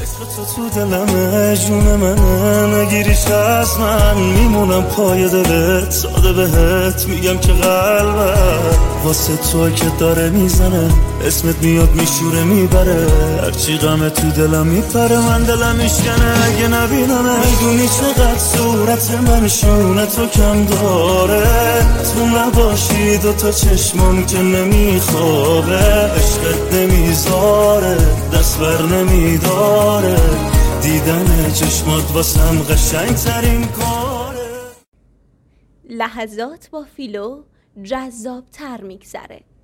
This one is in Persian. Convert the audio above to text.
تو دلمه جون منه، نگیریش از من میمونم پای دلت، ساده بهت میگم که قلبم واسه تو که داره میزنه، اسمت میاد میشوره میبره، هرچی غمه تو دلم میپره، من دلم میشکنه اگه نبینمه. میدونی چقدر صورت من شونه تو کم داره، تو نباشی دوتا چشمام که نمیخوابه، عشقت نمیذاره دست بر نمیداره، دیدن چشمات واسم قشنگ ترین کاره. لحظات با فیلو جذاب تر میگذره.